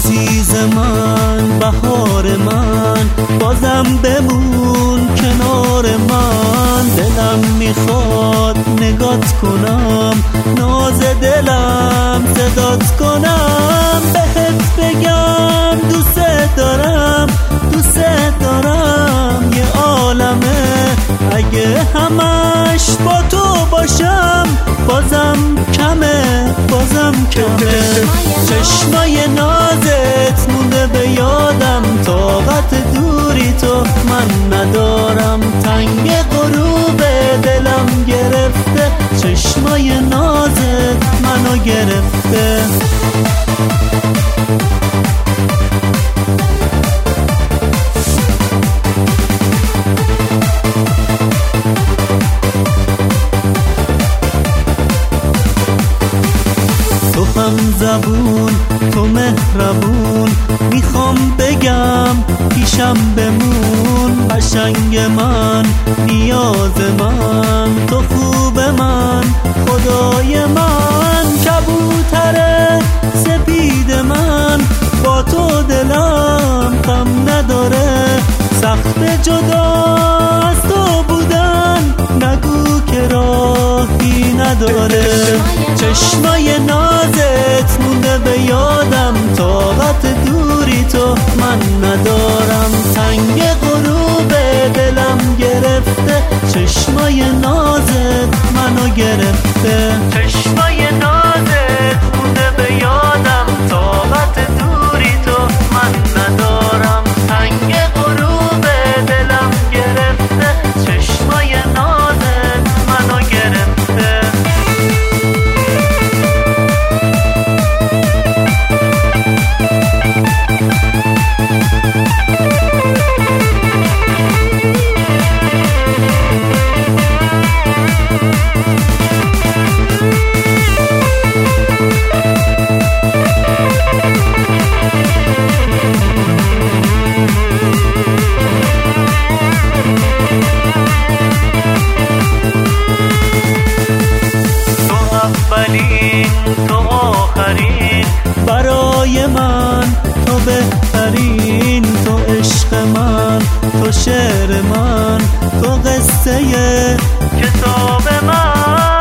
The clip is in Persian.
عزیز من، بهار من، بازم بمون کنار من. دلم میخواد نگات کنم، ناز دلم صدات کنم، بهت بگم دوست دارم، دوست دارم. یه عالمه اگه همش با تو باشم، بازم کمه، بازم کمه. چشمای نازت مونده به یادم، طاقت دوری تو من ندارم. تنگ غروب دلم گرفته، چشمای نازت منو گرفته. تو هم زبون، تو مهربون، میخوام بگم پیشم بمون. قشنگ من، نیاز من، تو خوب من، خدای من. کبوتر سپید من، با تو دلم غم نداره. سخت جدا از تو بودن، نگو که راهی نداره. چشمای نازت مونده به یادم، طاقت دوری تو من ندارم. تنگ غروب دلم گرفته، چشمای نازت منو گرفته. چشمای نازت مونده به یادم، طاقت دوری تو من ندارم. تنگ غروب دلم گرفته، چشمای نازت منو گرفته. تو آخرین، برای من تو بهترین. تو عشق من، تو شعر من، تو قصه کتاب من.